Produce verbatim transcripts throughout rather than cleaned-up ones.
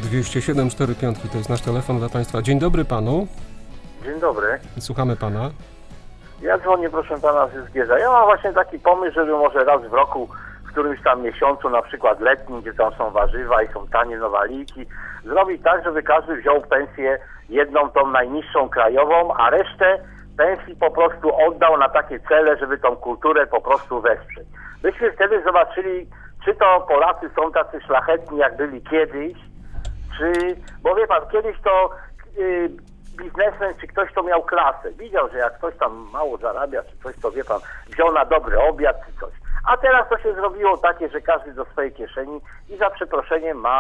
dwieście siedem cztery pięć to jest nasz telefon dla Państwa. Dzień dobry Panu. Dzień dobry. Słuchamy Pana. Ja dzwonię, proszę Pana, z Zgierza. Ja mam właśnie taki pomysł, żeby może raz w roku, w którymś tam miesiącu, na przykład letnim, gdzie tam są warzywa i są tanie nowaliki, zrobić tak, żeby każdy wziął pensję jedną, tą najniższą krajową, a resztę pensji po prostu oddał na takie cele, żeby tą kulturę po prostu wesprzeć. Byśmy wtedy zobaczyli, czy to Polacy są tacy szlachetni, jak byli kiedyś, czy... Bo wie Pan, kiedyś to yy, biznesmen, czy ktoś, to miał klasę. Widział, że jak ktoś tam mało zarabia, czy coś, to wie Pan, wziął na dobry obiad, czy coś. A teraz to się zrobiło takie, że każdy do swojej kieszeni i za przeproszeniem ma...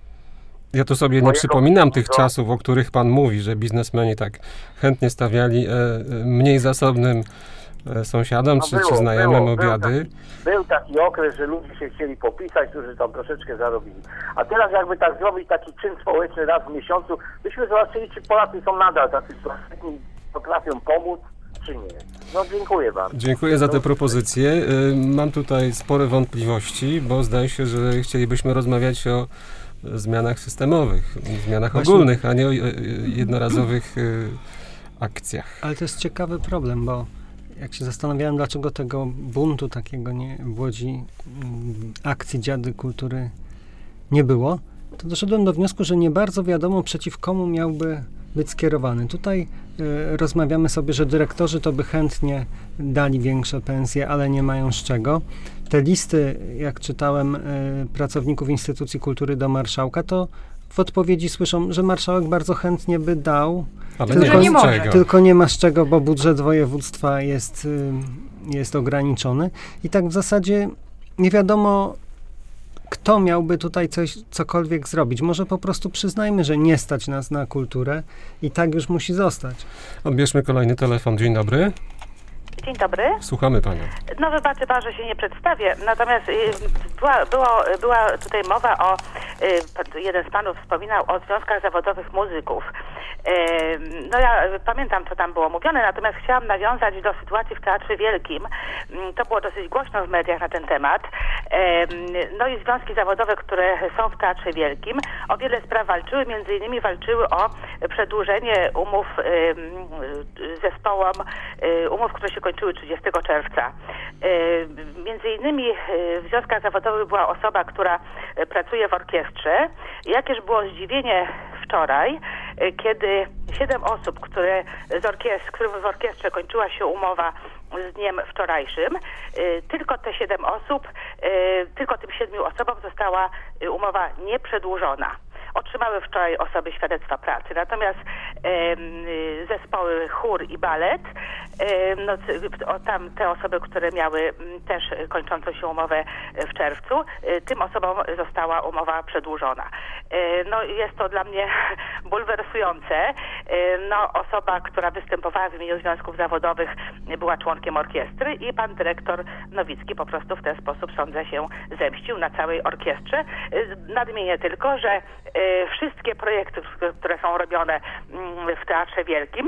Ja to sobie nie przypominam tych czasów, o których Pan mówi, że biznesmeni tak chętnie stawiali e, mniej zasobnym e, sąsiadom no czy, było, czy znajomym było, obiady. Był taki, był taki okres, że ludzie się chcieli popisać, którzy tam troszeczkę zarobili. A teraz jakby tak zrobić taki czyn społeczny raz w miesiącu, byśmy zobaczyli, czy Polacy są nadal tacy szlachetni, potrafią pomóc, czy nie. No dziękuję bardzo. Dziękuję za te propozycje. E, mam tutaj spore wątpliwości, bo zdaje się, że chcielibyśmy rozmawiać o zmianach systemowych, zmianach Właśnie. ogólnych, a nie o jednorazowych y, akcjach. Ale to jest ciekawy problem, bo jak się zastanawiałem, dlaczego tego buntu takiego nie, w Łodzi, m, akcji Dziady Kultury nie było, to doszedłem do wniosku, że nie bardzo wiadomo, przeciw komu miałby być skierowany. Tutaj y, rozmawiamy sobie, że dyrektorzy to by chętnie dali większe pensje, ale nie mają z czego. Te listy, jak czytałem, y, pracowników instytucji kultury do marszałka, to w odpowiedzi słyszą, że marszałek bardzo chętnie by dał, ale tylko nie ma z czego. Tylko nie ma z czego, bo budżet województwa jest, y, jest ograniczony. I tak w zasadzie nie wiadomo, kto miałby tutaj coś, cokolwiek zrobić. Może po prostu przyznajmy, że nie stać nas na kulturę i tak już musi zostać. Odbierzmy kolejny telefon. Dzień dobry. Dzień dobry. Słuchamy Panią. No wybaczy Pan, że się nie przedstawię, natomiast y, była, było, była tutaj mowa o, y, jeden z Panów wspominał o związkach zawodowych muzyków. Y, no ja pamiętam, co tam było mówione, natomiast chciałam nawiązać do sytuacji w Teatrze Wielkim. Y, to było dosyć głośno w mediach na ten temat. Y, no i związki zawodowe, które są w Teatrze Wielkim, o wiele spraw walczyły, między innymi walczyły o przedłużenie umów y, y, zespołom, y, umów, które się kończyły trzydziestego czerwca. Między innymi w związkach zawodowych była osoba, która pracuje w orkiestrze. Jakież było zdziwienie wczoraj, kiedy siedem osób, które z orkiestr, którym w orkiestrze kończyła się umowa z dniem wczorajszym, tylko te siedem osób, tylko tym siedmiu osobom została umowa nieprzedłużona. Otrzymały wczoraj osoby świadectwa pracy. Natomiast e, zespoły chór i balet, e, no, o, tam te osoby, które miały m, też kończącą się umowę w czerwcu, e, tym osobom została umowa przedłużona. E, no, jest to dla mnie bulwersujące. E, no, osoba, która występowała w imieniu związków zawodowych, była członkiem orkiestry i pan dyrektor Nowicki po prostu w ten sposób, sądzę, się zemścił na całej orkiestrze. E, nadmienię tylko, że e, wszystkie projekty, które są robione w Teatrze Wielkim,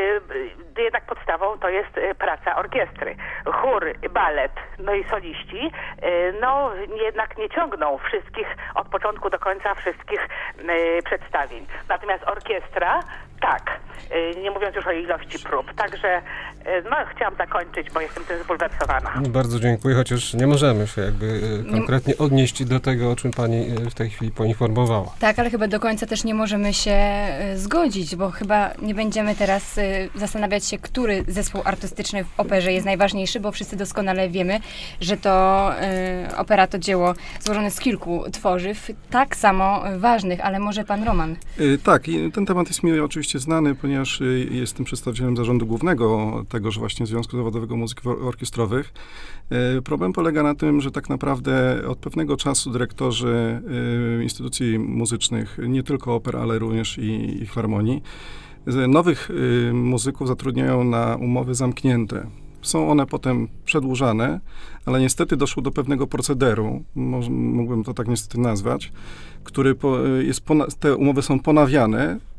jednak podstawą to jest praca orkiestry. Chór, balet, no i soliści, no jednak nie ciągną wszystkich, od początku do końca wszystkich przedstawień. Natomiast orkiestra, tak, nie mówiąc już o ilości prób. Także no, chciałam zakończyć, bo jestem tym zbulwersowana. Bardzo dziękuję, chociaż nie możemy się jakby konkretnie odnieść do tego, o czym Pani w tej chwili poinformowała. Tak, ale chyba do końca też nie możemy się zgodzić, bo chyba nie będziemy teraz zastanawiać się, który zespół artystyczny w operze jest najważniejszy, bo wszyscy doskonale wiemy, że to y, opera to dzieło złożone z kilku tworzyw, tak samo ważnych, ale może pan Roman? Y, tak, i ten temat jest mi oczywiście znany, ponieważ y, jestem przedstawicielem zarządu głównego tegoż właśnie Związku Zawodowego Muzyków Orkiestrowych. Y, problem polega na tym, że tak naprawdę od pewnego czasu dyrektorzy y, instytucji muzycznych, nie tylko oper, ale również i, i filharmonii, nowych y, muzyków zatrudniają na umowy zamknięte. Są one potem przedłużane, ale niestety doszło do pewnego procederu, mógłbym to tak niestety nazwać, który po, jest, te umowy są ponawiane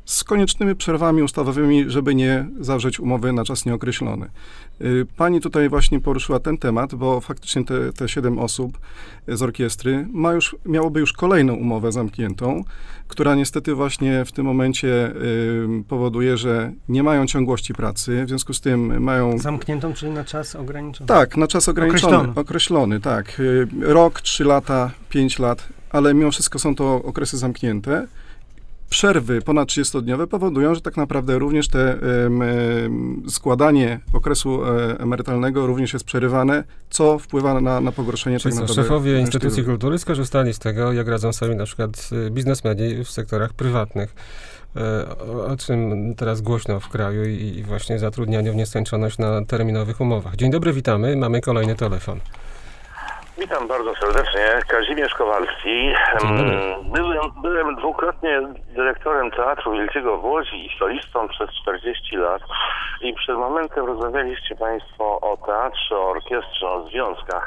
z koniecznymi przerwami ustawowymi, żeby nie zawrzeć umowy na czas nieokreślony. Pani tutaj właśnie poruszyła ten temat, bo faktycznie te, te siedem osób z orkiestry ma już, miałoby już kolejną umowę zamkniętą, która niestety właśnie w tym momencie y, powoduje, że nie mają ciągłości pracy, w związku z tym mają... Zamkniętą, czyli na czas ograniczony? Tak, na czas ograniczony, określony, określony tak. Y, rok, trzy lata, pięć lat, ale mimo wszystko są to okresy zamknięte. Przerwy ponad trzydziestodniowe powodują, że tak naprawdę również te e, e, składanie okresu e, emerytalnego również jest przerywane, co wpływa na, na pogorszenie Czyli tak co, naprawdę... szefowie instytucji kultury skorzystali z tego, jak radzą sobie na przykład biznesmeni w sektorach prywatnych, e, o, o czym teraz głośno w kraju i, i właśnie zatrudnianiu w nieskończoność na terminowych umowach. Dzień dobry, witamy. Mamy kolejny telefon. Witam bardzo serdecznie. Kazimierz Kowalski. Byłem, byłem dwukrotnie dyrektorem Teatru Wielkiego w Łodzi i solistą przez czterdzieści lat i przed momentem rozmawialiście Państwo o teatrze, o orkiestrze, o związkach.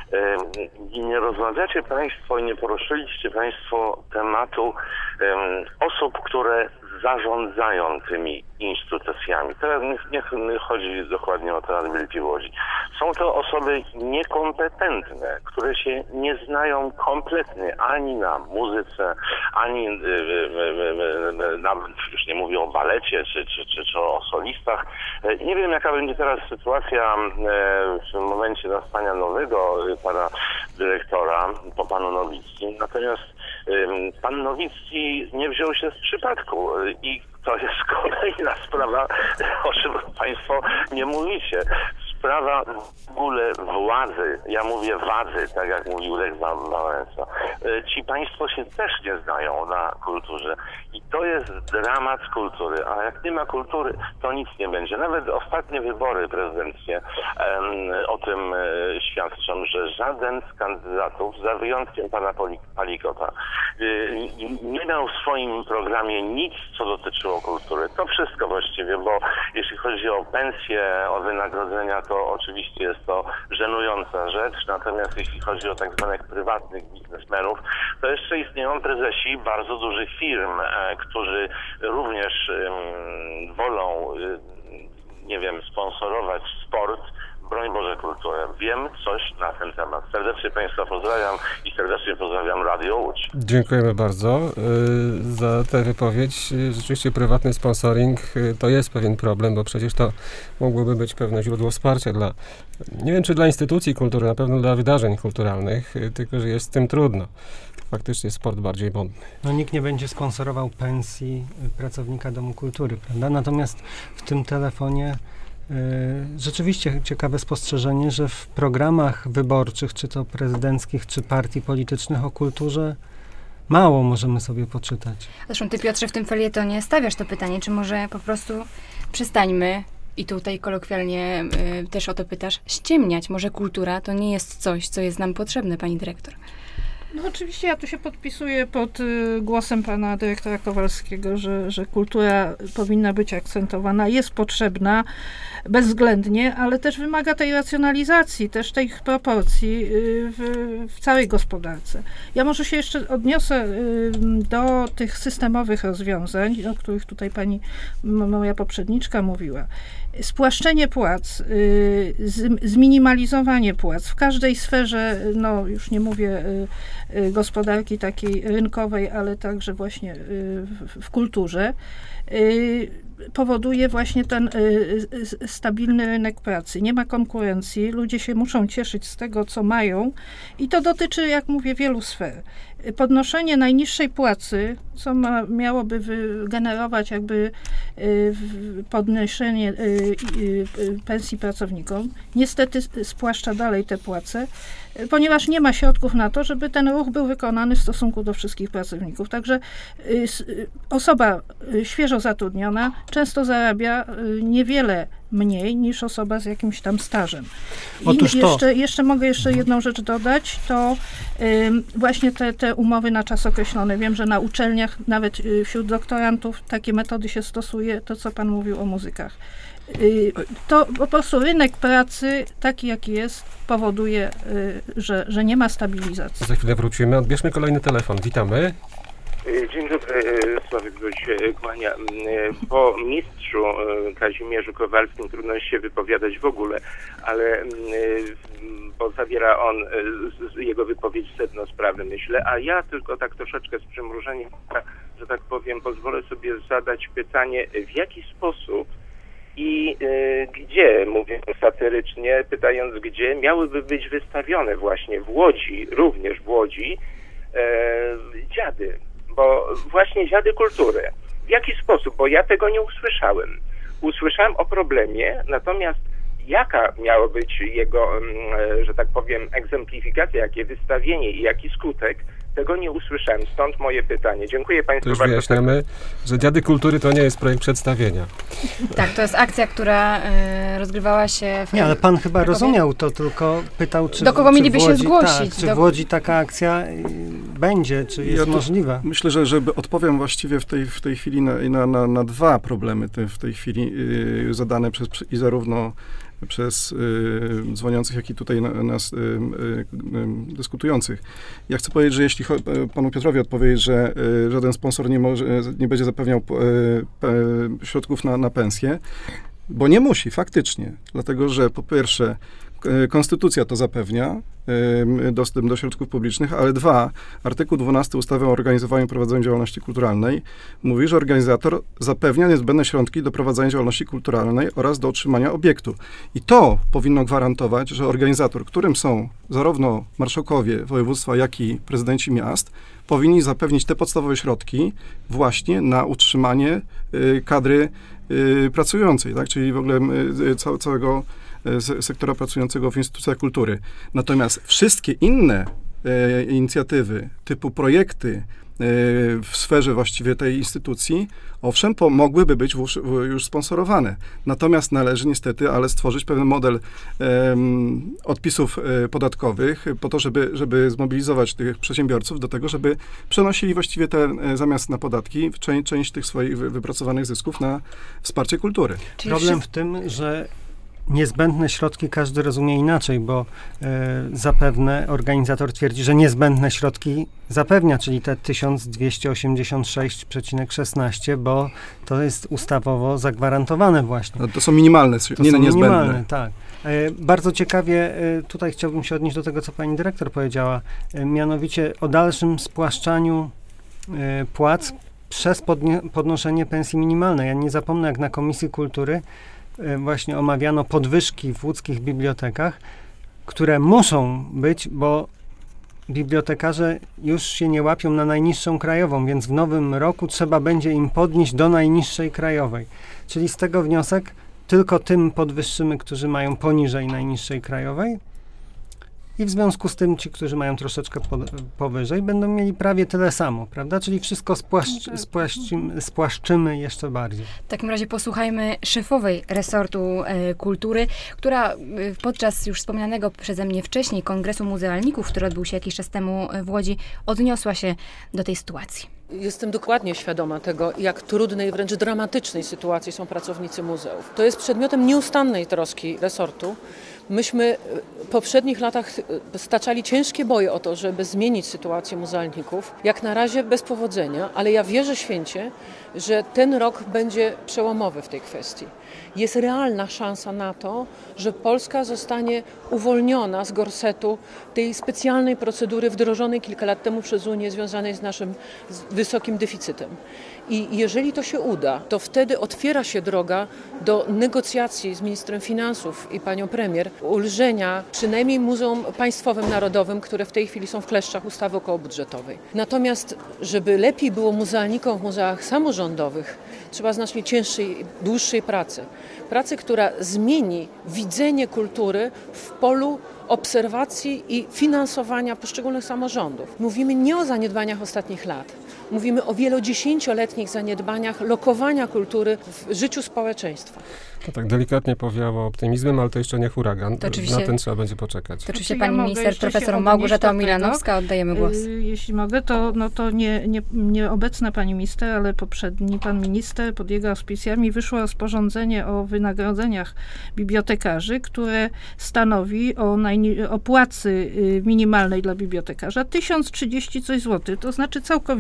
I nie rozmawiacie Państwo i nie poruszyliście Państwo tematu um, osób, które zarządzają tymi instytucjami. Teraz nie, nie chodzi dokładnie o Teatr Wielki w Łodzi. Są to osoby niekompetentne, które się nie znają kompletnie ani na muzyce, ani nawet już nie mówię o balecie, czy, czy, czy, czy o solistach. Nie wiem, jaka będzie teraz sytuacja w momencie nastania nowego pana dyrektora, po panu Nowickim. Natomiast pan Nowicki nie wziął się z przypadku i to jest kolejna sprawa, o czym Państwo nie mówicie. Sprawa w ogóle władzy, ja mówię wadzy, tak jak mówił Lech Wałęsa. Ci Państwo się też nie znają na kulturze i to jest dramat kultury, a jak nie ma kultury, to nic nie będzie. Nawet ostatnie wybory prezydenckie um, o tym e, świadczą, że żaden z kandydatów, za wyjątkiem pana Palikota, y, nie miał w swoim programie nic, co dotyczyło kultury. To wszystko właściwie, bo jeśli chodzi o pensje, o wynagrodzenia, to to oczywiście jest to żenująca rzecz, natomiast jeśli chodzi o tak zwanych prywatnych biznesmenów, to jeszcze istnieją prezesi bardzo dużych firm, e, którzy również e, wolą, e, nie wiem, sponsorować sport, broń Boże kulturę. Wiem coś na ten temat. Serdecznie Państwa pozdrawiam i serdecznie pozdrawiam Radio Łódź. Dziękujemy bardzo y, za tę wypowiedź. Rzeczywiście prywatny sponsoring y, to jest pewien problem, bo przecież to mogłoby być pewne źródło wsparcia dla, nie wiem czy dla instytucji kultury, na pewno dla wydarzeń kulturalnych, y, tylko że jest z tym trudno. Faktycznie sport bardziej modny. No nikt nie będzie sponsorował pensji pracownika Domu Kultury, prawda? Natomiast w tym telefonie rzeczywiście ciekawe spostrzeżenie, że w programach wyborczych, czy to prezydenckich, czy partii politycznych o kulturze mało możemy sobie poczytać. Zresztą ty, Piotrze, w tym felietonie stawiasz to pytanie, czy może po prostu przestańmy, i tutaj kolokwialnie y, też o to pytasz, ściemniać. Może kultura to nie jest coś, co jest nam potrzebne, pani dyrektor. No oczywiście ja tu się podpisuję pod y, głosem pana dyrektora Kowalskiego, że, że kultura powinna być akcentowana, jest potrzebna bezwzględnie, ale też wymaga tej racjonalizacji, też tych proporcji y, w, w całej gospodarce. Ja może się jeszcze odniosę y, do tych systemowych rozwiązań, o których tutaj pani, m, moja poprzedniczka mówiła. Spłaszczenie płac, y, z, zminimalizowanie płac w każdej sferze, no już nie mówię y, y, gospodarki takiej rynkowej, ale także właśnie y, w, w kulturze, y, powoduje właśnie ten y, y, stabilny rynek pracy. Nie ma konkurencji, ludzie się muszą cieszyć z tego, co mają i to dotyczy, jak mówię, wielu sfer. Podnoszenie najniższej płacy, co ma, miałoby wygenerować jakby y, podnoszenie y, y, y, pensji pracownikom, niestety spłaszcza dalej te płace, y, ponieważ nie ma środków na to, żeby ten ruch był wykonany w stosunku do wszystkich pracowników. Także y, y, osoba y, świeżo zatrudniona często zarabia y, niewiele mniej niż osoba z jakimś tam stażem. I Otóż to. Jeszcze, jeszcze mogę jeszcze jedną rzecz dodać, to y, właśnie te, te umowy na czas określony. Wiem, że na uczelniach, nawet y, wśród doktorantów takie metody się stosuje, to co pan mówił o muzykach. Y, to po prostu rynek pracy, taki jaki jest, powoduje, y, że, że nie ma stabilizacji. Za chwilę wrócimy. Odbierzmy kolejny telefon. Witamy. Dzień dobry, Sławek Goś kłania. Po mistrzu Kazimierzu Kowalskim trudno się wypowiadać w ogóle, ale bo zawiera on, jego wypowiedź sedno sprawy, myślę, a ja tylko tak troszeczkę z przymrużeniem, że tak powiem, pozwolę sobie zadać pytanie, w jaki sposób i y, gdzie, mówię satyrycznie, pytając gdzie, miałyby być wystawione właśnie w Łodzi, również w Łodzi, y, dziady, bo właśnie dziady kultury. W jaki sposób? Bo ja tego nie usłyszałem. Usłyszałem o problemie, natomiast jaka miała być jego, y, że tak powiem, egzemplifikacja, jakie wystawienie i jaki skutek, tego nie usłyszałem, stąd moje pytanie. Dziękuję Państwu to już bardzo. Wyjaśniamy, że Dziady Kultury to nie jest projekt przedstawienia. Tak, to jest akcja, która y, rozgrywała się w... Nie, ale pan chyba Krakowie? rozumiał to, tylko pytał, czy, do kogo czy mieliby w się Łodzi, zgłosić? Tak, czy do... w Łodzi taka akcja y, będzie, czy jest Ja tu możliwa? Myślę, że żeby odpowiem właściwie w tej, w tej chwili na, na, na, na dwa problemy te, w tej chwili yy, zadane przez i zarówno przez y, dzwoniących, jak i tutaj na, nas y, y, y, dyskutujących. Ja chcę powiedzieć, że jeśli cho- panu Piotrowi odpowiedzieć, że y, żaden sponsor nie, może, nie będzie zapewniał y, y, środków na, na pensję, bo nie musi, faktycznie. Dlatego, że po pierwsze y, konstytucja to zapewnia, y, dostęp do środków publicznych, ale dwa, artykuł dwunasty ustawy o organizowaniu i prowadzeniu działalności kulturalnej mówi, że organizator zapewnia niezbędne środki do prowadzenia działalności kulturalnej oraz do utrzymania obiektu. I to powinno gwarantować, że organizator, którym są zarówno marszałkowie województwa, jak i prezydenci miast, powinni zapewnić te podstawowe środki właśnie na utrzymanie y, kadry y, pracującej, tak? Czyli w ogóle y, ca- całego sektora pracującego w instytucjach kultury. Natomiast wszystkie inne e, inicjatywy, typu projekty e, w sferze właściwie tej instytucji, owszem, po, mogłyby być już, już sponsorowane. Natomiast należy niestety, ale stworzyć pewien model e, odpisów e, podatkowych po to, żeby, żeby zmobilizować tych przedsiębiorców do tego, żeby przenosili właściwie te, e, zamiast na podatki, część, część tych swoich wy, wypracowanych zysków na wsparcie kultury. Czyli Problem wszyscy- w tym, że niezbędne środki każdy rozumie inaczej, bo e, zapewne organizator twierdzi, że niezbędne środki zapewnia, czyli te tysiąc dwieście osiemdziesiąt sześć przecinek szesnaście, bo to jest ustawowo zagwarantowane właśnie. No, to są minimalne, To nie są niezbędne. minimalne, tak. E, bardzo ciekawie, e, tutaj chciałbym się odnieść do tego, co pani dyrektor powiedziała, e, mianowicie o dalszym spłaszczaniu e, płac przez podnie, podnoszenie pensji minimalnej. Ja nie zapomnę, jak na Komisji Kultury właśnie omawiano podwyżki w łódzkich bibliotekach, które muszą być, bo bibliotekarze już się nie łapią na najniższą krajową, więc w nowym roku trzeba będzie im podnieść do najniższej krajowej. Czyli z tego wniosek, tylko tym podwyższymy, którzy mają poniżej najniższej krajowej, i w związku z tym ci, którzy mają troszeczkę po, powyżej, będą mieli prawie tyle samo, prawda? Czyli wszystko spłaszcz, spłaszczymy, spłaszczymy jeszcze bardziej. W takim razie posłuchajmy szefowej resortu e, kultury, która e, podczas już wspomnianego przeze mnie wcześniej Kongresu Muzealników, który odbył się jakiś czas temu w Łodzi, odniosła się do tej sytuacji. Jestem dokładnie świadoma tego, jak trudnej, wręcz dramatycznej sytuacji są pracownicy muzeów. To jest przedmiotem nieustannej troski resortu. Myśmy w poprzednich latach staczali ciężkie boje o to, żeby zmienić sytuację muzealników. Jak na razie bez powodzenia, ale ja wierzę święcie, że ten rok będzie przełomowy w tej kwestii. Jest realna szansa na to, że Polska zostanie uwolniona z gorsetu tej specjalnej procedury wdrożonej kilka lat temu przez Unię, związanej z naszym wysokim deficytem. I jeżeli to się uda, to wtedy otwiera się droga do negocjacji z ministrem finansów i panią premier ulżenia przynajmniej Muzeum Państwowym Narodowym, które w tej chwili są w kleszczach ustawy okołobudżetowej. Natomiast, żeby lepiej było muzealnikom w muzeach samorządowych, trzeba znacznie cięższej, dłuższej pracy. Pracy, która zmieni widzenie kultury w polu obserwacji i finansowania poszczególnych samorządów. Mówimy nie o zaniedbaniach ostatnich lat. Mówimy o wielodziesięcioletnich zaniedbaniach lokowania kultury w życiu społeczeństwa. To tak delikatnie powiało optymizmem, ale to jeszcze nie huragan. To oczywiście, na ten trzeba będzie poczekać. To oczywiście Ja pani mogę minister, jeszcze profesor się Małgorzata odnieść do tego. Omilanowska, oddajemy głos. Y, Jeśli mogę, to, no to nie, nie, nie obecna pani minister, ale poprzedni pan minister, pod jego auspicjami wyszło rozporządzenie o wynagrodzeniach bibliotekarzy, które stanowi o, najni- o płacy y, minimalnej dla bibliotekarza tysiąc trzydzieści coś złotych, to znaczy całkowicie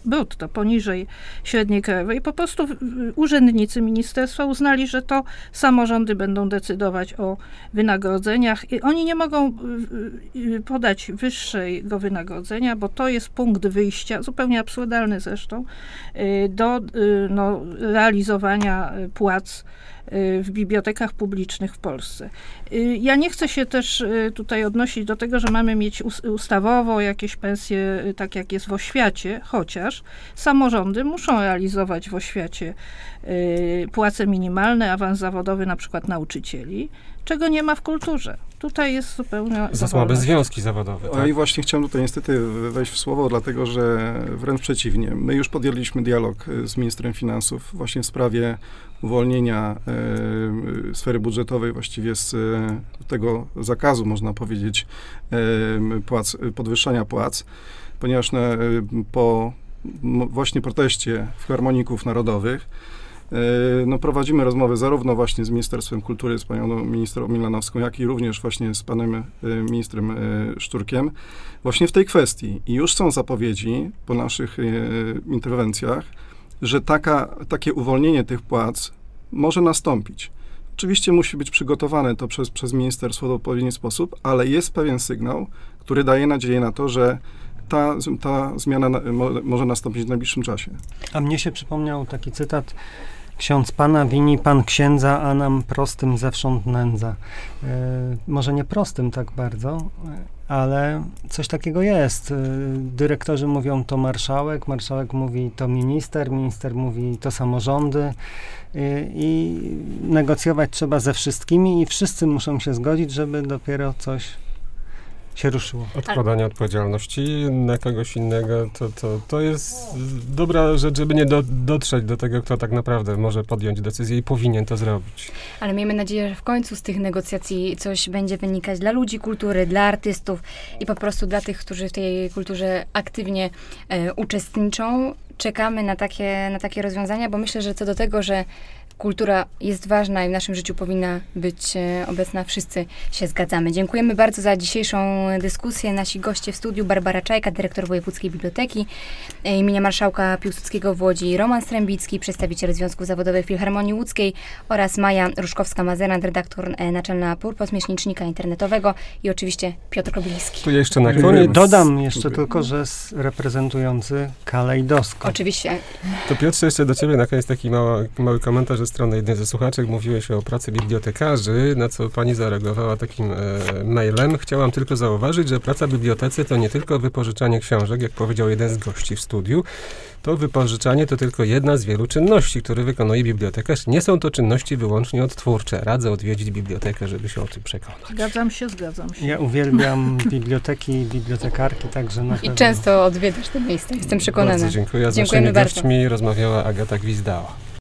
brutto, poniżej średniej krajowej. Po prostu urzędnicy ministerstwa uznali, że to samorządy będą decydować o wynagrodzeniach. I oni nie mogą podać wyższego wynagrodzenia, bo to jest punkt wyjścia, zupełnie absurdalny zresztą, do no, realizowania płac w bibliotekach publicznych w Polsce. Ja nie chcę się też tutaj odnosić do tego, że mamy mieć ustawowo jakieś pensje, tak jak jest w oświacie, chociaż samorządy muszą realizować w oświacie płace minimalne, awans zawodowy na przykład nauczycieli, czego nie ma w kulturze. Tutaj jest zupełnie... Za słabe związki zawodowe. Tak? O i właśnie chciałem tutaj niestety wejść w słowo, dlatego że wręcz przeciwnie. My już podjęliśmy dialog z ministrem finansów właśnie w sprawie uwolnienia e, sfery budżetowej właściwie z e, tego zakazu, można powiedzieć, e, płac, podwyższania płac, ponieważ na, e, po m, właśnie proteście Filharmoników Narodowych no, prowadzimy rozmowy zarówno właśnie z Ministerstwem Kultury, z panią minister Milanowską, jak i również właśnie z panem ministrem Szczurkiem, właśnie w tej kwestii. I już są zapowiedzi po naszych interwencjach, że taka, takie uwolnienie tych płac może nastąpić. Oczywiście musi być przygotowane to przez, przez ministerstwo w odpowiedni sposób, ale jest pewien sygnał, który daje nadzieję na to, że ta, ta zmiana na, mo, może nastąpić w najbliższym czasie. A mnie się przypomniał taki cytat: ksiądz Pana wini, Pan księdza, a nam prostym zewsząd nędza. E, może nie prostym tak bardzo, ale coś takiego jest. E, dyrektorzy mówią to marszałek, marszałek mówi to minister, minister mówi to samorządy e, i negocjować trzeba ze wszystkimi i wszyscy muszą się zgodzić, żeby dopiero coś się ruszyło. Odkładanie odpowiedzialności na kogoś innego, to, to, to jest dobra rzecz, żeby nie do, dotrzeć do tego, kto tak naprawdę może podjąć decyzję i powinien to zrobić. Ale miejmy nadzieję, że w końcu z tych negocjacji coś będzie wynikać dla ludzi kultury, dla artystów i po prostu dla tych, którzy w tej kulturze aktywnie e, uczestniczą. Czekamy na takie, na takie rozwiązania, bo myślę, że co do tego, że kultura jest ważna i w naszym życiu powinna być e, obecna, wszyscy się zgadzamy. Dziękujemy bardzo za dzisiejszą dyskusję. Nasi goście w studiu: Barbara Czajka, dyrektor Wojewódzkiej Biblioteki e, imienia Marszałka Piłsudskiego w Łodzi, Roman Strębicki, przedstawiciel Związków Zawodowych Filharmonii Łódzkiej, oraz Maja Różkowska-Mazerant, redaktor e, naczelna Purpos, miesięcznika internetowego, i oczywiście Piotr Kobiliński. Tu jeszcze na koniec dodam jeszcze tylko, że reprezentujący kalejdoskop. Oczywiście. To Piotrze, jeszcze do ciebie na koniec taki mały, mały komentarz ze strony jednej ze słuchaczek. Mówiłeś o pracy bibliotekarzy, na co pani zareagowała takim e, mailem. Chciałam tylko zauważyć, że praca w bibliotece to nie tylko wypożyczanie książek, jak powiedział jeden z gości w studiu. To wypożyczanie to tylko jedna z wielu czynności, które wykonuje bibliotekarz. Nie są to czynności wyłącznie odtwórcze. Radzę odwiedzić bibliotekę, żeby się o tym przekonać. Zgadzam się, zgadzam się. Ja uwielbiam biblioteki i bibliotekarki, także na pewno. I często odwiedzasz te miejsca, jestem przekonana. Bardzo dziękuję. Z Dziękujemy naszymi bardzo. gośćmi rozmawiała Agata Gwizdała.